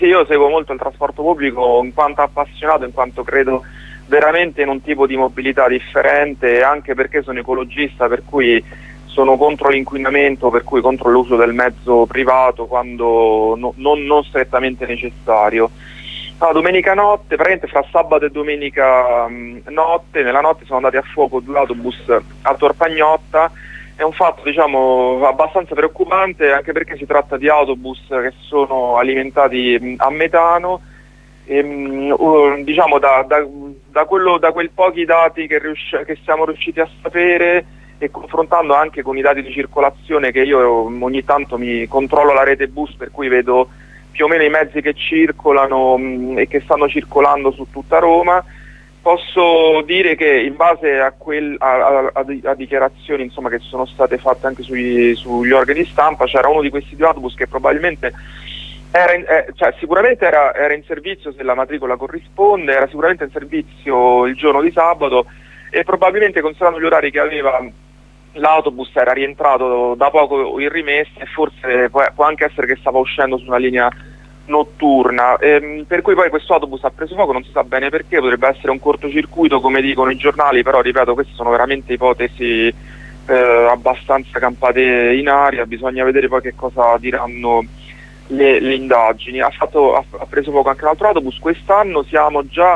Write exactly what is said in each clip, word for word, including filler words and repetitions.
Io seguo molto il trasporto pubblico in quanto appassionato, in quanto credo veramente in un tipo di mobilità differente, e anche perché sono ecologista, per cui sono contro l'inquinamento, per cui contro l'uso del mezzo privato quando no, non, non strettamente necessario. No, domenica notte, praticamente fra sabato e domenica mh, notte, nella notte sono andati a fuoco due autobus a Tor Pagnotta. È un fatto, diciamo, abbastanza preoccupante, anche perché si tratta di autobus che sono alimentati mh, a metano. E, mh, uh, diciamo da, da, da, quello, da quei pochi dati che, riusci- che siamo riusciti a sapere, e confrontando anche con i dati di circolazione, che io ogni tanto mi controllo la rete bus, per cui vedo più o meno i mezzi che circolano mh, e che stanno circolando su tutta Roma, posso dire che in base a, quel, a, a, a dichiarazioni, insomma, che sono state fatte anche sui, sugli organi di stampa, c'era uno di questi due autobus che probabilmente era in, eh, cioè sicuramente era, era in servizio, se la matricola corrisponde, era sicuramente in servizio il giorno di sabato, e probabilmente, considerando gli orari che aveva, l'autobus era rientrato da poco in rimessa, e forse può, può anche essere che stava uscendo su una linea notturna, ehm, per cui poi questo autobus ha preso fuoco, non si sa bene perché, potrebbe essere un cortocircuito come dicono i giornali, però ripeto, queste sono veramente ipotesi eh, abbastanza campate in aria, bisogna vedere poi che cosa diranno le, le indagini. Ha, fatto, ha, ha preso fuoco anche un altro autobus. Quest'anno siamo già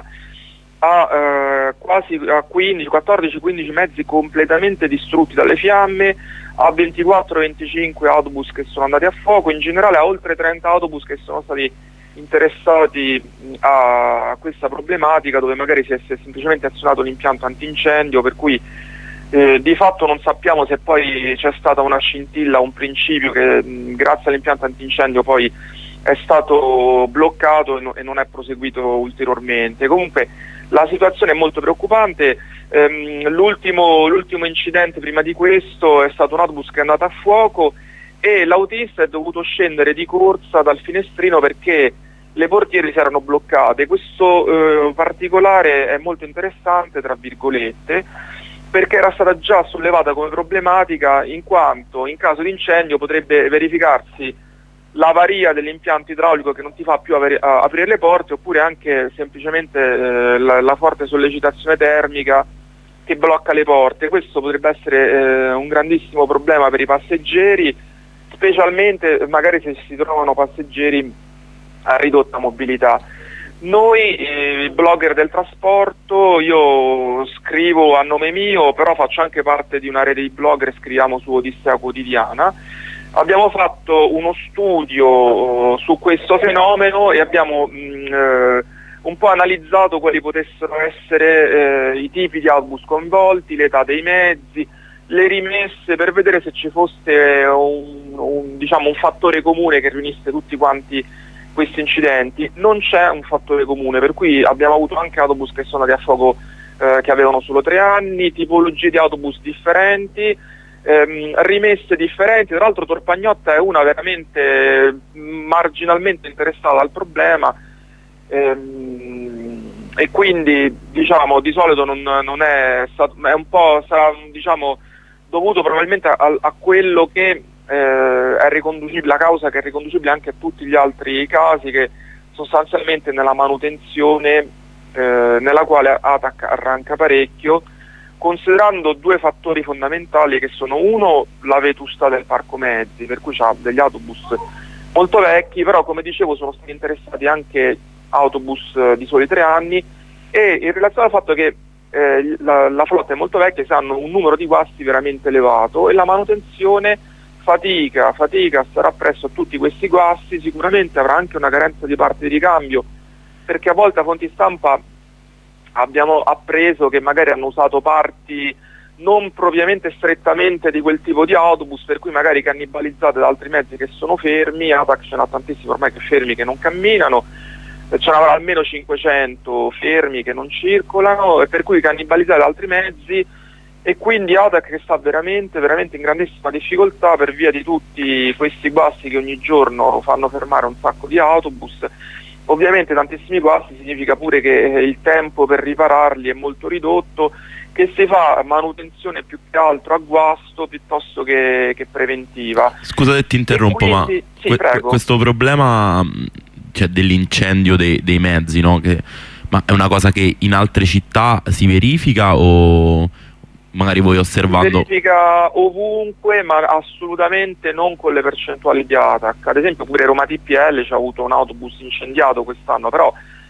a eh, quasi a quindici, quattordici, quindici mezzi completamente distrutti dalle fiamme, a ventiquattro venticinque autobus che sono andati a fuoco, in generale a oltre trenta autobus che sono stati interessati a questa problematica, dove magari si è, si è semplicemente azionato l'impianto antincendio, per cui eh, di fatto non sappiamo se poi c'è stata una scintilla, un principio che mh, grazie all'impianto antincendio poi è stato bloccato e, no, e non è proseguito ulteriormente. Comunque la situazione è molto preoccupante. ehm, l'ultimo, l'ultimo incidente prima di questo è stato un autobus che è andato a fuoco, e l'autista è dovuto scendere di corsa dal finestrino perché le portiere si erano bloccate. Questo eh, particolare è molto interessante, tra virgolette, perché era stata già sollevata come problematica, in quanto in caso di incendio potrebbe verificarsi l'avaria dell'impianto idraulico che non ti fa più avere, a, aprire le porte, oppure anche semplicemente eh, la, la forte sollecitazione termica che blocca le porte. Questo potrebbe essere eh, un grandissimo problema per i passeggeri, specialmente magari se si trovano passeggeri a ridotta mobilità. Noi eh, blogger del trasporto, io scrivo a nome mio, però faccio anche parte di una rete di blogger, scriviamo su Odissea Quotidiana. Abbiamo fatto uno studio su questo fenomeno e abbiamo mh, eh, un po' analizzato quali potessero essere eh, i tipi di autobus coinvolti, l'età dei mezzi, le rimesse, per vedere se ci fosse un, un, diciamo, un fattore comune che riunisse tutti quanti questi incidenti. Non c'è un fattore comune, per cui abbiamo avuto anche autobus che sono andati a fuoco eh, che avevano solo tre anni, tipologie di autobus differenti, Ehm, rimesse differenti. Tra l'altro Tor Pagnotta è una veramente marginalmente interessata al problema, ehm, e quindi diciamo di solito non, non è stato, è un po' sarà, diciamo, dovuto probabilmente a, a quello che eh, è riconducibile, la causa che è riconducibile anche a tutti gli altri casi, che sostanzialmente nella manutenzione eh, nella quale ATAC arranca parecchio, considerando due fattori fondamentali che sono: uno, la vetustà del parco mezzi, per cui c'ha degli autobus molto vecchi, però come dicevo sono stati interessati anche autobus di soli tre anni, e in relazione al fatto che eh, la, la flotta è molto vecchia, si hanno un numero di guasti veramente elevato, e la manutenzione fatica, fatica a stare appresso a tutti questi guasti. Sicuramente avrà anche una carenza di parti di ricambio, perché a volte a fonti stampa abbiamo appreso che magari hanno usato parti non propriamente strettamente di quel tipo di autobus, per cui magari cannibalizzate da altri mezzi che sono fermi. ATAC ce n'ha tantissimi ormai che fermi, che non camminano, ce n'avrà almeno cinquecento fermi che non circolano, e per cui cannibalizzate da altri mezzi, e quindi ATAC che sta veramente, veramente in grandissima difficoltà per via di tutti questi guasti che ogni giorno fanno fermare un sacco di autobus. Ovviamente tantissimi guasti significa pure che il tempo per ripararli è molto ridotto, che si fa manutenzione più che altro a guasto piuttosto che, che preventiva. Scusa se ti interrompo, quindi, ma sì, que questo problema cioè, dell'incendio dei, dei mezzi, no? Che, ma è una cosa che in altre città si verifica o magari voi osservando? Si verifica ovunque, ma assolutamente non con le percentuali di ATAC. Ad esempio pure Roma T P L c'ha avuto un autobus incendiato quest'anno, però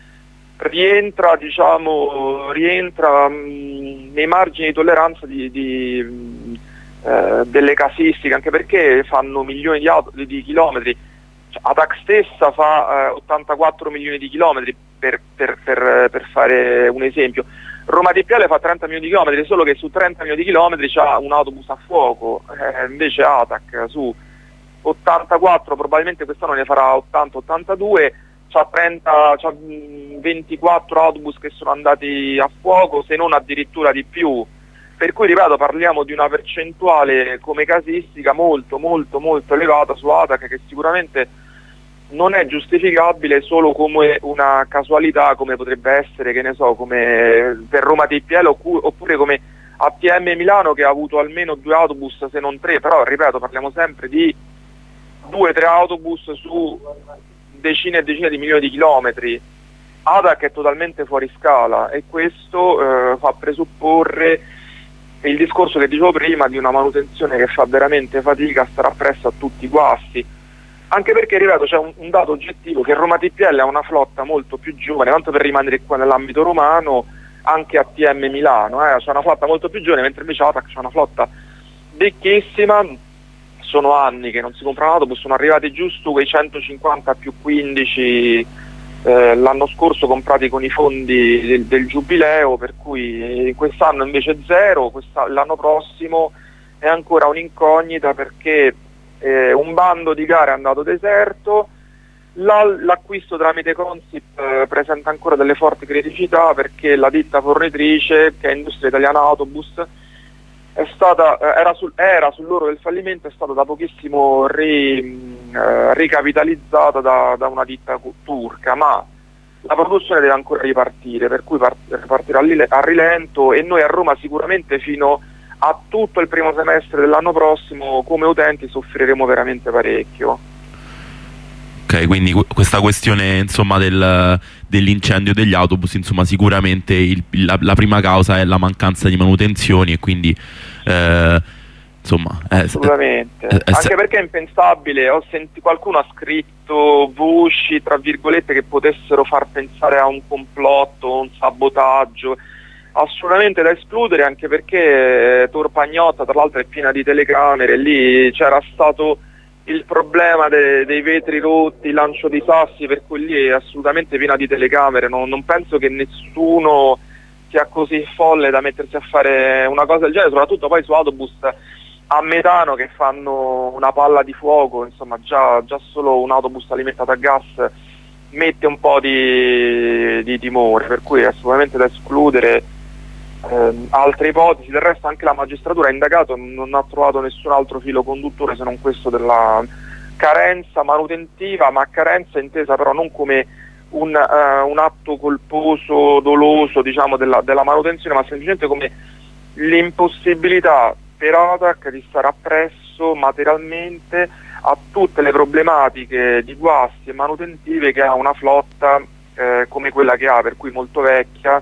rientra, diciamo, rientra mh, nei margini di tolleranza di, di, mh, eh, delle casistiche, anche perché fanno milioni di, auto, di, di chilometri. Cioè, ATAC stessa fa eh, ottantaquattro milioni di chilometri, per, per, per, per fare un esempio. Roma T P L fa trenta milioni di chilometri, solo che su trenta milioni di chilometri c'ha un autobus a fuoco, eh, invece ATAC su ottantaquattro probabilmente quest'anno ne farà ottanta ottantadue, c'ha trenta, c'ha ventiquattro autobus che sono andati a fuoco, se non addirittura di più. Per cui, ripeto, parliamo di una percentuale come casistica molto molto molto elevata su ATAC, che sicuramente non è giustificabile solo come una casualità, come potrebbe essere, che ne so, come per Roma T P L, oppure come A P M Milano, che ha avuto almeno due autobus se non tre. Però, ripeto, parliamo sempre di due tre autobus su decine e decine di milioni di chilometri. ATAC è totalmente fuori scala, e questo eh, fa presupporre il discorso che dicevo prima di una manutenzione che fa veramente fatica a stare appresso a tutti i guasti, anche perché, ripeto, c'è un, un dato oggettivo, che Roma T P L ha una flotta molto più giovane, tanto per rimanere qua nell'ambito romano, anche A P M Milano, eh, c'è una flotta molto più giovane, mentre invece ATAC c'è una flotta vecchissima. Sono anni che non si comprano autobus, sono arrivati giusto quei centocinquanta più quindici eh, l'anno scorso, comprati con i fondi del, del Giubileo, per cui quest'anno invece zero, l'anno prossimo è ancora un'incognita, perché eh, un bando di gare è andato deserto, l'acquisto tramite Consip eh, presenta ancora delle forti criticità, perché la ditta fornitrice, che è Industria Italiana Autobus, è stata, era, sul, era sull'orlo del fallimento, è stata da pochissimo ri, eh, ricapitalizzata da, da una ditta turca, ma la produzione deve ancora ripartire, per cui part, ripartirà a rilento, e noi a Roma sicuramente fino a tutto il primo semestre dell'anno prossimo come utenti soffriremo veramente parecchio. Ok, quindi questa questione, insomma, del, dell'incendio degli autobus, insomma, sicuramente il, la, la prima causa è la mancanza di manutenzioni, e quindi eh, insomma è, assolutamente è, è, anche perché è impensabile. Ho sentito, qualcuno ha scritto voci tra virgolette che potessero far pensare a un complotto, un sabotaggio, assolutamente da escludere, anche perché Tor Pagnotta tra l'altro è piena di telecamere, lì c'era stato il problema de dei vetri rotti, il lancio di sassi, per cui lì è assolutamente piena di telecamere. Non, non penso che nessuno sia così folle da mettersi a fare una cosa del genere, soprattutto poi su autobus a metano che fanno una palla di fuoco, insomma già, già solo un autobus alimentato a gas mette un po' di, di timore, per cui è assolutamente da escludere. Eh, altre ipotesi, del resto anche la magistratura ha indagato, non ha trovato nessun altro filo conduttore se non questo della carenza manutentiva, ma carenza intesa però non come un, uh, un atto colposo, doloso, diciamo, della, della manutenzione, ma semplicemente come l'impossibilità per ATAC di stare appresso materialmente a tutte le problematiche di guasti e manutentive che ha una flotta eh, come quella che ha, per cui molto vecchia.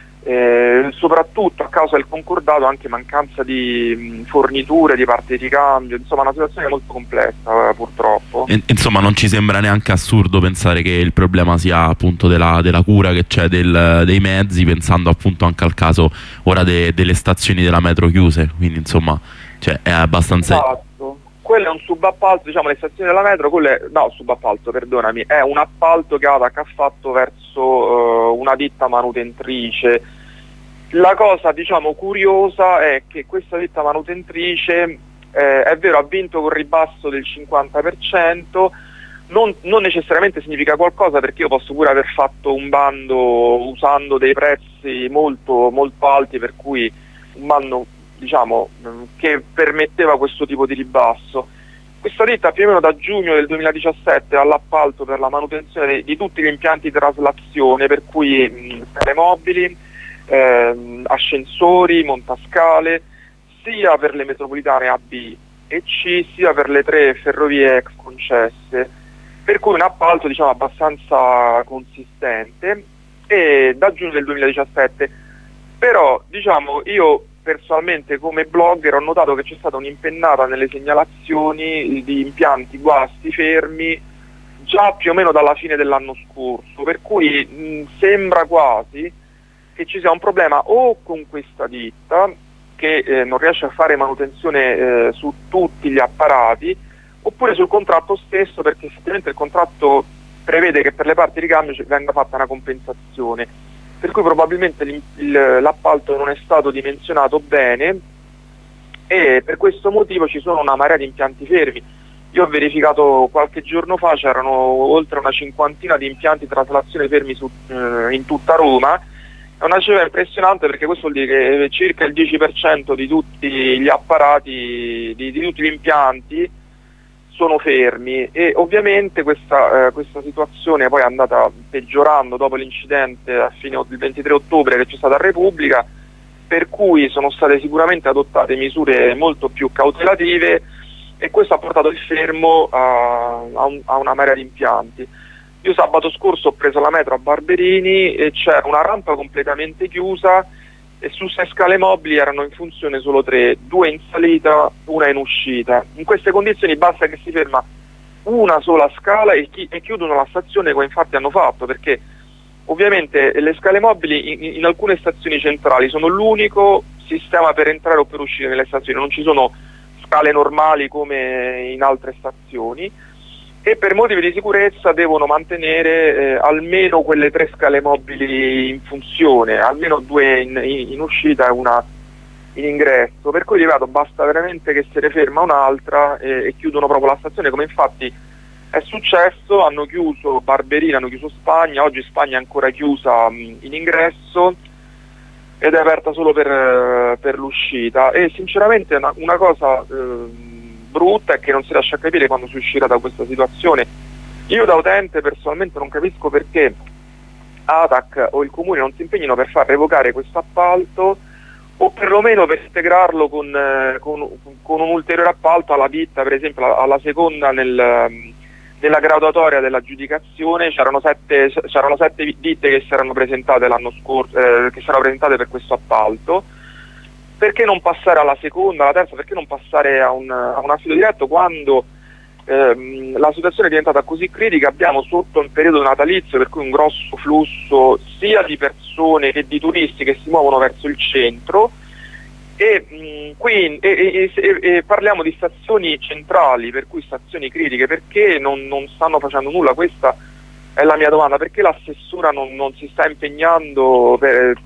Eh, soprattutto a causa del concordato anche mancanza di mh, forniture, di parti di cambio, insomma una situazione molto complessa eh, purtroppo. E, insomma non ci sembra neanche assurdo pensare che il problema sia appunto della, della cura che c'è del, dei mezzi, pensando appunto anche al caso ora de, delle stazioni della metro chiuse, quindi insomma cioè, è abbastanza... Esatto. Quello è un subappalto, diciamo, le stazioni della metro, quello è, no, subappalto, perdonami, è un appalto che ATAC ha fatto verso uh, una ditta manutentrice. La cosa, diciamo, curiosa è che questa ditta manutentrice, eh, è vero, ha vinto con ribasso del cinquanta per cento, non, non necessariamente significa qualcosa, perché io posso pure aver fatto un bando usando dei prezzi molto, molto alti, per cui un bando, diciamo, che permetteva questo tipo di ribasso. Questa ditta più o meno da giugno del duemiladiciassette ha l'appalto per la manutenzione di, di tutti gli impianti di traslazione, per cui mh, telemobili, eh, ascensori, montascale, sia per le metropolitane A, B e C, sia per le tre ferrovie ex concesse. per cui un appalto diciamo abbastanza consistente, e da giugno del duemiladiciassette. Però diciamo io personalmente come blogger ho notato che c'è stata un'impennata nelle segnalazioni di impianti guasti fermi già più o meno dalla fine dell'anno scorso, per cui mh, sembra quasi che ci sia un problema o con questa ditta che eh, non riesce a fare manutenzione eh, su tutti gli apparati, oppure sul contratto stesso, perché effettivamente il contratto prevede che per le parti di cambio venga fatta una compensazione, per cui probabilmente l'appalto non è stato dimensionato bene e per questo motivo ci sono una marea di impianti fermi. Io ho verificato qualche giorno fa, c'erano oltre una cinquantina di impianti di traslazione fermi su, eh, in tutta Roma. È una cifra impressionante, perché questo vuol dire che circa il dieci per cento di tutti gli apparati, di, di tutti gli impianti sono fermi, e ovviamente questa, eh, questa situazione poi è andata peggiorando dopo l'incidente a fine del ventitré ottobre che c'è stata a Repubblica, per cui sono state sicuramente adottate misure molto più cautelative, e questo ha portato il fermo a, a, un, a una marea di impianti. Io sabato scorso ho preso la metro a Barberini e c'era una rampa completamente chiusa, e su sei scale mobili erano in funzione solo tre, due in salita, una in uscita. In queste condizioni basta che si ferma una sola scala e, chi, e chiudono la stazione, come infatti hanno fatto, perché ovviamente le scale mobili in, in alcune stazioni centrali sono l'unico sistema per entrare o per uscire nelle stazioni, non ci sono scale normali come in altre stazioni, e per motivi di sicurezza devono mantenere eh, almeno quelle tre scale mobili in funzione, almeno due in, in, in uscita e una in ingresso, per cui ripeto, basta veramente che se ne ferma un'altra e, e chiudono proprio la stazione, come infatti è successo. Hanno chiuso Barberina, hanno chiuso Spagna, oggi Spagna è ancora chiusa mh, in ingresso ed è aperta solo per, per l'uscita, e sinceramente una, una cosa eh, brutta è che non si riesce a capire quando si uscirà da questa situazione. Io da utente personalmente non capisco perché A T A C o il comune non si impegnino per far revocare questo appalto, o perlomeno per integrarlo con, eh, con, con un ulteriore appalto alla ditta, per esempio alla, alla seconda nel, nella graduatoria dell'aggiudicazione c'erano sette, c'erano sette ditte che si erano presentate l'anno scorso, eh, che si erano presentate per questo appalto. Perché non passare alla seconda, alla terza, perché non passare a un, a un affido diretto quando ehm, la situazione è diventata così critica? Abbiamo sotto un periodo natalizio, per cui un grosso flusso sia di persone che di turisti che si muovono verso il centro, e, mh, qui, e, e, e, e parliamo di stazioni centrali, per cui stazioni critiche. Perché non, non stanno facendo nulla? Questa è la mia domanda. Perché l'assessora non, non si sta impegnando per...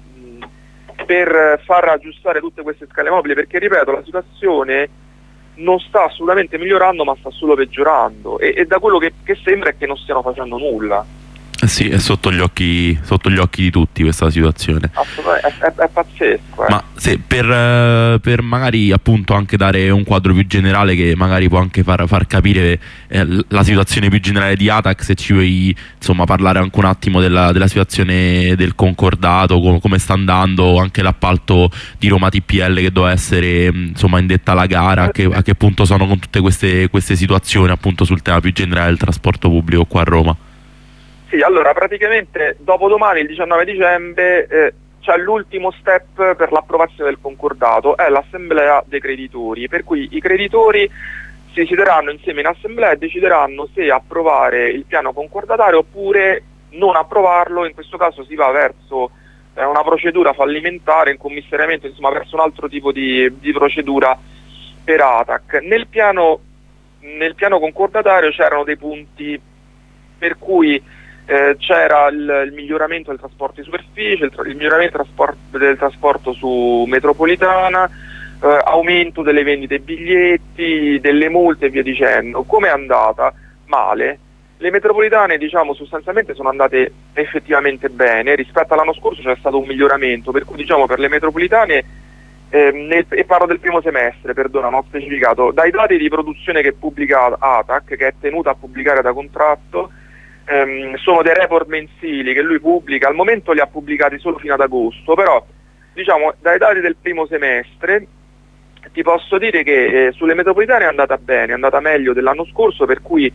per far aggiustare tutte queste scale mobili? Perché ripeto, la situazione non sta assolutamente migliorando, ma sta solo peggiorando, e, e da quello che, che sembra è che non stiano facendo nulla. Eh sì, è sotto gli occhi, sotto gli occhi di tutti questa situazione. Assolutamente, è, è, è pazzesco. Eh. Ma se per, per magari appunto anche dare un quadro più generale che magari può anche far, far capire eh, la situazione più generale di A T A C, se ci vuoi insomma parlare anche un attimo della, della situazione del concordato, com come sta andando anche l'appalto di Roma T P L che doveva essere insomma indetta alla gara, a che, a che punto sono con tutte queste, queste situazioni appunto sul tema più generale del trasporto pubblico qua a Roma. Sì, allora praticamente dopodomani, il diciannove dicembre, eh, c'è l'ultimo step per l'approvazione del concordato, è l'assemblea dei creditori, per cui i creditori si siederanno insieme in assemblea e decideranno se approvare il piano concordatario oppure non approvarlo. In questo caso si va verso eh, una procedura fallimentare, in commissariamento, insomma verso un altro tipo di, di procedura per A T A C. Nel piano, nel piano concordatario c'erano dei punti per cui Eh, c'era il, il miglioramento del trasporto di superficie, il, tra il miglioramento del trasporto, del trasporto su metropolitana, eh, aumento delle vendite biglietti, delle multe e via dicendo. Come è andata? Male. Le metropolitane diciamo sostanzialmente sono andate effettivamente bene, rispetto all'anno scorso c'è stato un miglioramento, per cui diciamo per le metropolitane, eh, nel, e parlo del primo semestre, perdona, non ho specificato, dai dati di produzione che pubblica A T A C, che è tenuta a pubblicare da contratto, Um, sono dei report mensili che lui pubblica, al momento li ha pubblicati solo fino ad agosto, però diciamo dai dati del primo semestre ti posso dire che eh, sulle metropolitane è andata bene, è andata meglio dell'anno scorso, per cui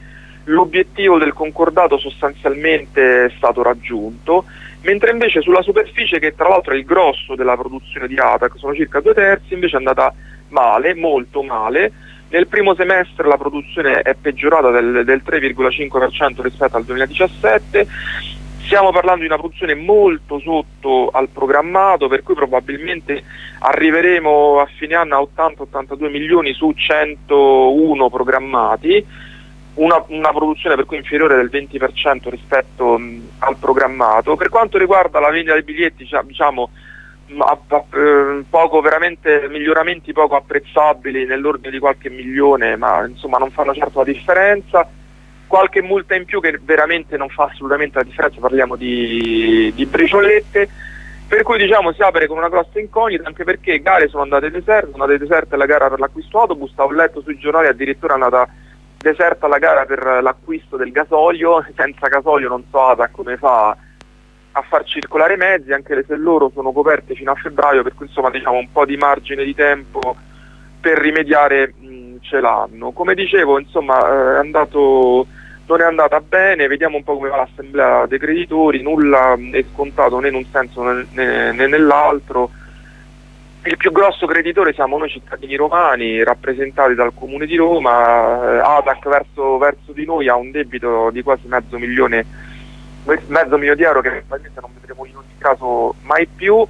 l'obiettivo del concordato sostanzialmente è stato raggiunto, mentre invece sulla superficie, che tra l'altro è il grosso della produzione di ATAC, sono circa due terzi, invece è andata male, molto male. Nel primo semestre la produzione è peggiorata del, del tre virgola cinque per cento rispetto al duemiladiciassette, stiamo parlando di una produzione molto sotto al programmato, per cui probabilmente arriveremo a fine anno a ottanta ottantadue milioni su centouno programmati, una, una produzione per cui inferiore del venti per cento rispetto mh, al programmato. Per quanto riguarda la vendita dei biglietti, diciamo, A, a, eh, poco, veramente miglioramenti poco apprezzabili, nell'ordine di qualche milione, ma insomma non fanno certo la differenza. Qualche multa in più che veramente non fa assolutamente la differenza, parliamo di, di briciolette, per cui diciamo si apre con una grossa incognita, anche perché gare sono andate deserte, sono andate deserte la gara per l'acquisto autobus, ho letto sui giornali addirittura è andata deserta la gara per l'acquisto del gasolio, senza gasolio non so ATAC come fa a far circolare mezzi, anche se loro sono coperte fino a febbraio, per cui insomma diciamo un po' di margine di tempo per rimediare mh, ce l'hanno. Come dicevo, insomma, è andato, non è andata bene, vediamo un po' come va l'assemblea dei creditori, nulla è scontato né in un senso né, né, né nell'altro. Il più grosso creditore siamo noi cittadini romani, rappresentati dal Comune di Roma. ATAC verso, verso di noi ha un debito di quasi mezzo milione, mezzo milione di euro che probabilmente non vedremo in ogni caso mai più.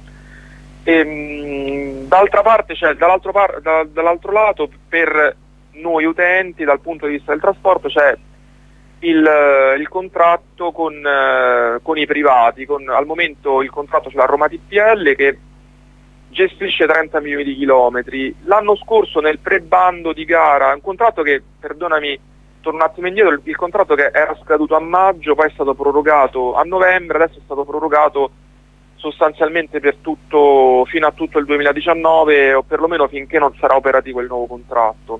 E, d'altra parte, cioè, dall'altro, par da, dall'altro lato, per noi utenti, dal punto di vista del trasporto, c'è il, il contratto con, eh, con i privati. Con, al momento il contratto c'è la Roma T P L che gestisce trenta milioni di chilometri. L'anno scorso nel pre-bando di gara, un contratto che, perdonami, torno un attimo indietro, il, il contratto che era scaduto a maggio, poi è stato prorogato a novembre, adesso è stato prorogato sostanzialmente per tutto, fino a tutto il duemiladiciannove, o perlomeno finché non sarà operativo il nuovo contratto.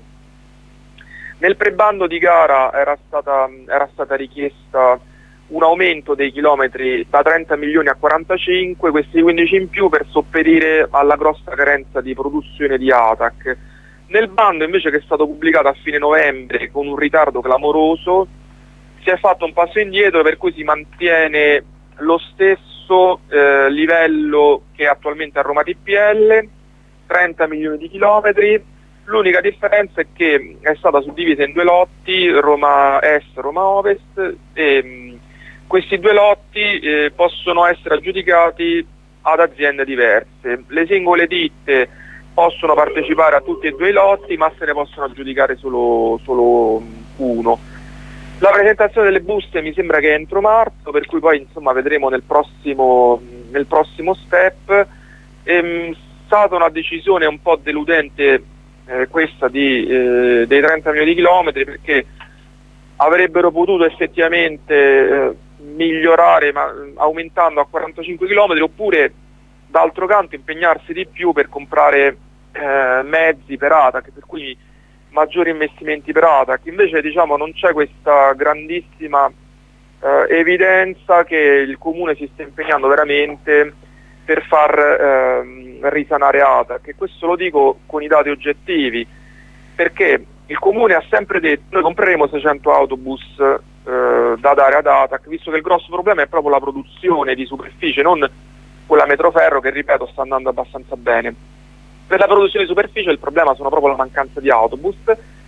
Nel pre-bando di gara era stata, era stata richiesta un aumento dei chilometri da trenta milioni a quarantacinque, questi quindici in più per sopperire alla grossa carenza di produzione di ATAC. Nel bando invece, che è stato pubblicato a fine novembre con un ritardo clamoroso, si è fatto un passo indietro, per cui si mantiene lo stesso eh, livello che attualmente a Roma T P L, trenta milioni di chilometri. L'unica differenza è che è stata suddivisa in due lotti, Roma Est, Roma Ovest, e mh, questi due lotti eh, possono essere aggiudicati ad aziende diverse. Le singole ditte possono partecipare a tutti e due i lotti, ma se ne possono aggiudicare solo, solo uno. La presentazione delle buste mi sembra che è entro marzo, per cui poi insomma vedremo nel prossimo, nel prossimo step. È stata una decisione un po' deludente eh, questa di, eh, dei trenta milioni di chilometri, perché avrebbero potuto effettivamente eh, migliorare ma, aumentando a quarantacinque chilometri, oppure d'altro canto impegnarsi di più per comprare eh, mezzi per ATAC, per cui maggiori investimenti per ATAC. Invece diciamo non c'è questa grandissima eh, evidenza che il Comune si sta impegnando veramente per far eh, risanare ATAC, e questo lo dico con i dati oggettivi, perché il Comune ha sempre detto: noi compreremo seicento autobus eh, da dare ad ATAC, visto che il grosso problema è proprio la produzione di superficie, non quella metroferro, che ripeto sta andando abbastanza bene. Per la produzione di superficie il problema sono proprio la mancanza di autobus,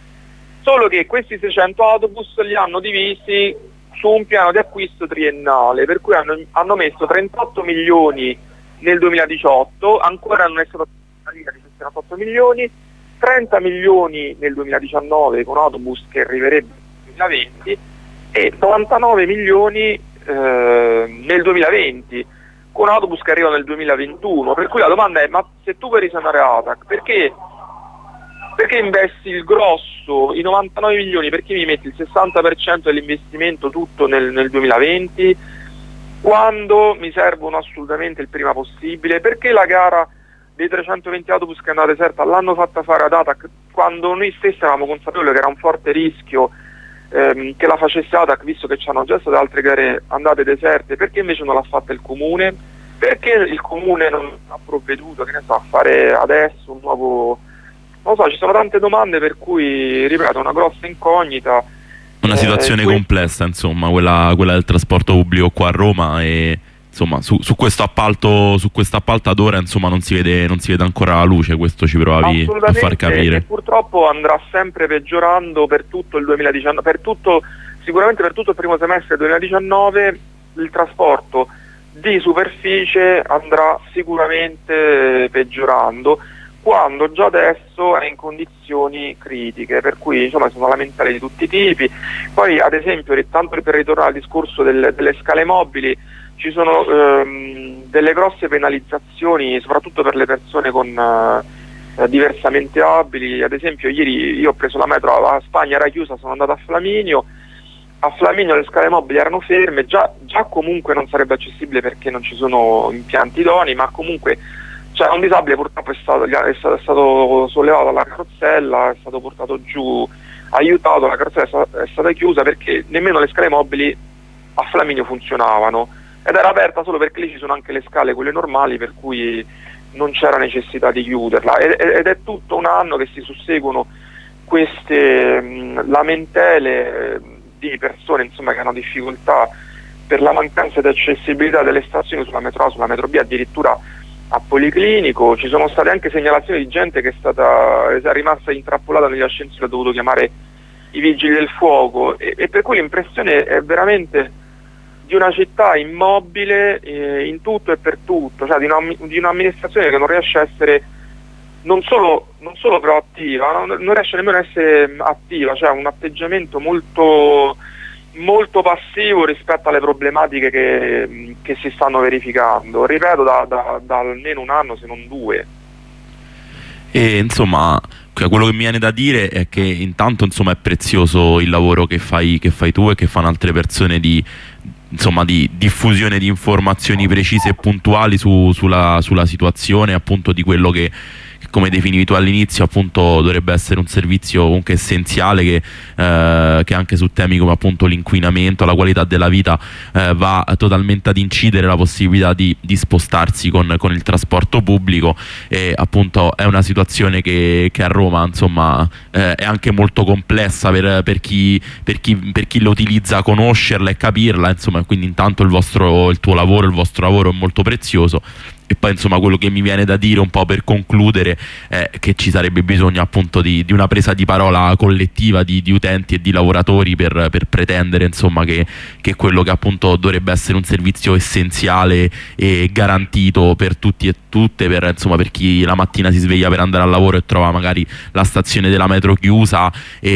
solo che questi seicento autobus li hanno divisi su un piano di acquisto triennale, per cui hanno, hanno messo trentotto milioni nel duemiladiciotto, ancora non è stata una linea di trentotto milioni, trenta milioni nel duemiladiciannove con autobus che arriverebbe nel duemilaventi e novantanove milioni eh, nel duemilaventi con autobus che arrivano nel duemilaventuno. Per cui la domanda è: ma se tu vuoi risanare ATAC, perché, perché investi il grosso, i novantanove milioni, perché mi metti il sessanta per cento dell'investimento tutto nel, nel duemilaventi, quando mi servono assolutamente il prima possibile? Perché la gara dei trecentoventi autobus che è andata deserta l'hanno fatta fare ad ATAC, quando noi stessi eravamo consapevoli che era un forte rischio ehm, che la facesse ATAC, visto che ci hanno già state altre gare andate deserte? Perché invece non l'ha fatta il Comune? Perché il Comune non ha provveduto, che ne so, a fare adesso un nuovo... non lo so, ci sono tante domande, per cui, ripeto, una grossa incognita. Ok, Una situazione eh, complessa, insomma, quella, quella del trasporto pubblico qua a Roma, e insomma su, su questo appalto, su questo appalto ad ora, insomma, non si vede, non si vede ancora la luce. Questo ci provavi a far capire. E purtroppo andrà sempre peggiorando per tutto il duemiladiciannove, per tutto, sicuramente per tutto il primo semestre duemiladiciannove. Il trasporto di superficie andrà sicuramente peggiorando, quando già adesso è in condizioni critiche, per cui insomma sono lamentele di tutti i tipi. Poi ad esempio, tanto per ritornare al discorso del, delle scale mobili, ci sono ehm, delle grosse penalizzazioni soprattutto per le persone con eh, diversamente abili. Ad esempio ieri io ho preso la metro a Spagna, era chiusa, sono andato a Flaminio. A Flaminio le scale mobili erano ferme, già, già comunque non sarebbe accessibile perché non ci sono impianti idonei, ma comunque cioè, un disabile purtroppo è stato, è stato, è stato sollevato dalla carrozzella, è stato portato giù, aiutato, la carrozzella è stata, è stata chiusa perché nemmeno le scale mobili a Flaminio funzionavano, ed era aperta solo perché lì ci sono anche le scale, quelle normali, per cui non c'era necessità di chiuderla, ed, ed è tutto un anno che si susseguono queste mh, lamentele di persone insomma che hanno difficoltà per la mancanza di accessibilità delle stazioni sulla metro A, sulla metro B, addirittura a Policlinico. Ci sono state anche segnalazioni di gente che è stata è rimasta intrappolata negli ascensori, ha dovuto chiamare i vigili del fuoco, e, e per cui l'impressione è veramente di una città immobile eh, in tutto e per tutto, cioè di, una, di un'amministrazione che non riesce a essere non solo, non solo proattiva, non, non riesce nemmeno a essere attiva, cioè un atteggiamento molto, molto passivo rispetto alle problematiche che, che si stanno verificando, ripeto, da, da, da almeno un anno se non due. E insomma, quello che mi viene da dire è che intanto insomma è prezioso il lavoro che fai, che fai tu e che fanno altre persone di, insomma, di diffusione di informazioni precise e puntuali su, sulla, sulla situazione, appunto, di quello che, come definivi tu all'inizio, appunto dovrebbe essere un servizio comunque essenziale che, eh, che anche su temi come appunto l'inquinamento, la qualità della vita eh, va totalmente ad incidere la possibilità di, di spostarsi con, con il trasporto pubblico. E appunto è una situazione che, che a Roma insomma eh, è anche molto complessa per, per, chi, per, chi, per chi lo utilizza, conoscerla e capirla, insomma. Quindi intanto il, vostro, il tuo lavoro, il vostro lavoro è molto prezioso. E poi insomma quello che mi viene da dire un po' per concludere è che ci sarebbe bisogno appunto di, di una presa di parola collettiva di, di utenti e di lavoratori per, per pretendere insomma che, che quello che appunto dovrebbe essere un servizio essenziale e garantito per tutti e tutte, per, insomma, per chi la mattina si sveglia per andare al lavoro e trova magari la stazione della metro chiusa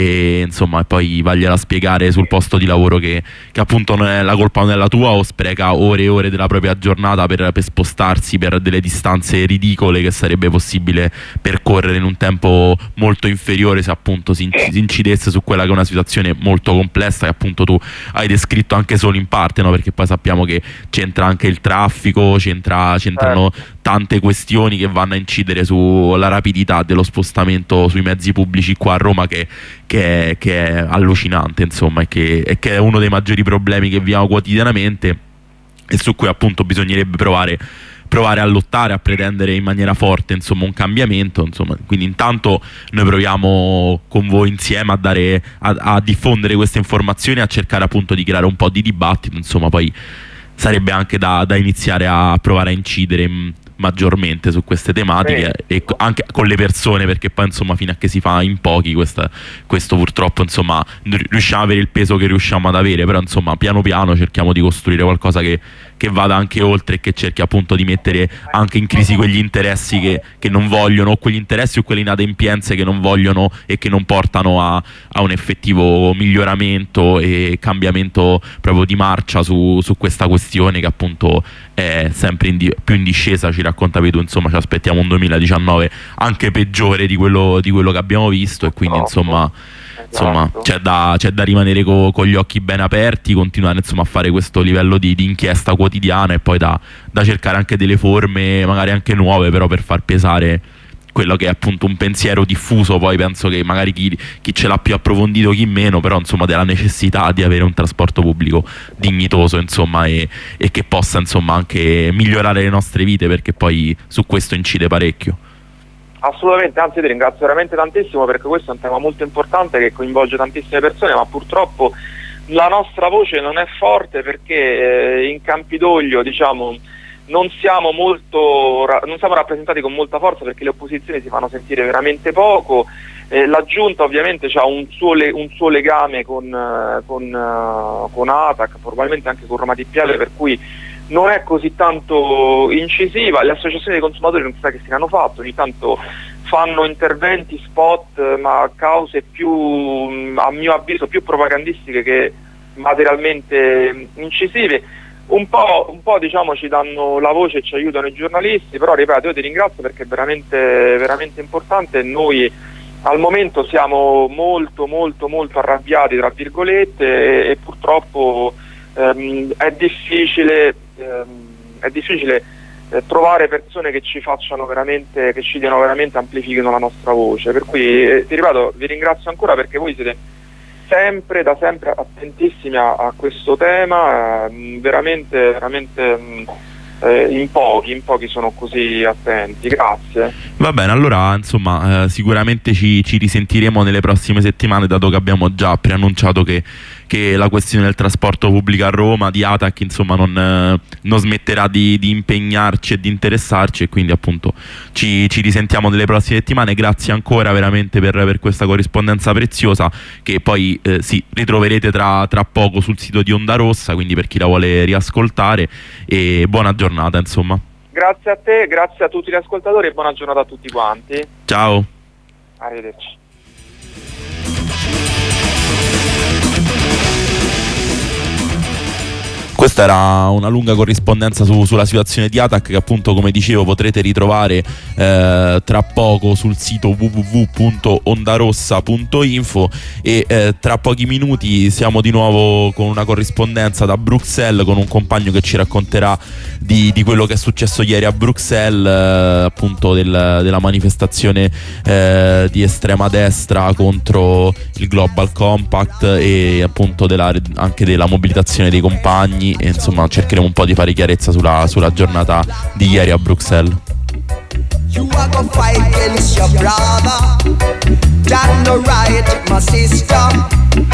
e insomma e poi vagliela a spiegare sul posto di lavoro che, che appunto non è la colpa, non è la tua, o spreca ore e ore della propria giornata per, per spostarsi per delle distanze ridicole che sarebbe possibile percorrere in un tempo molto inferiore se appunto si incidesse su quella che è una situazione molto complessa, che appunto tu hai descritto anche solo in parte, no? Perché poi sappiamo che c'entra anche il traffico, c'entra, c'entrano tante questioni che vanno a incidere sulla rapidità dello spostamento sui mezzi pubblici qua a Roma, che, che, è, che è allucinante, insomma, e che, e che è uno dei maggiori problemi che viviamo quotidianamente e su cui appunto bisognerebbe provare provare a lottare, a pretendere in maniera forte insomma un cambiamento, insomma. Quindi intanto noi proviamo con voi insieme a dare a, a diffondere queste informazioni, a cercare appunto di creare un po' di dibattito, insomma. Poi sarebbe anche da, da iniziare a provare a incidere mh, maggiormente su queste tematiche sì. E anche con le persone, perché poi insomma fino a che si fa in pochi questa, questo purtroppo insomma riusciamo ad avere il peso che riusciamo ad avere, però insomma piano piano cerchiamo di costruire qualcosa che, che vada anche oltre e che cerchi appunto di mettere anche in crisi quegli interessi che, che non vogliono, o quegli interessi o quelle inadempienze che non vogliono e che non portano a, a un effettivo miglioramento e cambiamento proprio di marcia su, su questa questione che appunto è sempre in di, più in discesa. Ci raccontavi tu, insomma, ci aspettiamo un duemiladiciannove anche peggiore di quello, di quello che abbiamo visto, e quindi insomma insomma c'è da, c'è da rimanere co, con gli occhi ben aperti, continuare insomma a fare questo livello di, di inchiesta quotidiana, e poi da, da cercare anche delle forme magari anche nuove, però per far pesare quello che è appunto un pensiero diffuso. Poi penso che magari chi, chi ce l'ha più approfondito, chi meno, però insomma della necessità di avere un trasporto pubblico dignitoso, insomma, e, e che possa insomma anche migliorare le nostre vite, perché poi su questo incide parecchio. Assolutamente, anzi ti ringrazio veramente tantissimo, perché questo è un tema molto importante che coinvolge tantissime persone, ma purtroppo la nostra voce non è forte perché eh, in Campidoglio, diciamo, non siamo molto non siamo rappresentati con molta forza, perché le opposizioni si fanno sentire veramente poco. Eh, la Giunta ovviamente ha un suo, le, un suo legame con, uh, con, uh, con ATAC, probabilmente anche con Roma T P L, per cui non è così tanto incisiva. Le associazioni dei consumatori non si sa che fine hanno fatto, ogni tanto fanno interventi spot, ma cause più, a mio avviso, più propagandistiche che materialmente incisive. Un po', un po' diciamo ci danno la voce e ci aiutano i giornalisti, però ripeto, io ti ringrazio perché è veramente, veramente importante. Noi al momento siamo molto molto molto arrabbiati, tra virgolette, e, e purtroppo ehm, è difficile ehm, è difficile eh, trovare persone che ci facciano veramente, che ci diano veramente, amplifichino la nostra voce. Per cui eh, ti ripeto, vi ringrazio ancora perché voi siete sempre, da sempre attentissimi a, a questo tema, eh, veramente, veramente mh, eh, in pochi, in pochi sono così attenti. Grazie. Va bene, allora insomma eh, sicuramente ci, ci risentiremo nelle prossime settimane, dato che abbiamo già preannunciato che, che la questione del trasporto pubblico a Roma di ATAC insomma non, eh, non smetterà di, di impegnarci e di interessarci, e quindi appunto ci, ci risentiamo nelle prossime settimane. Grazie ancora veramente per, per questa corrispondenza preziosa, che poi eh, sì, ritroverete tra, tra poco sul sito di Onda Rossa, quindi per chi la vuole riascoltare, e buona giornata insomma. Grazie a te, grazie a tutti gli ascoltatori e buona giornata a tutti quanti. Ciao. Arrivederci. Questa era una lunga corrispondenza su, sulla situazione di ATAC, che appunto, come dicevo, potrete ritrovare eh, tra poco sul sito w w w punto ondarossa punto info, e eh, tra pochi minuti siamo di nuovo con una corrispondenza da Bruxelles con un compagno che ci racconterà di, di quello che è successo ieri a Bruxelles, eh, appunto del, della manifestazione eh, di estrema destra contro il Global Compact, e appunto della, anche della mobilitazione dei compagni. E insomma cercheremo un po' di fare chiarezza sulla, sulla giornata di ieri a Bruxelles. You are gonna fight against your brother, that no right, my sister.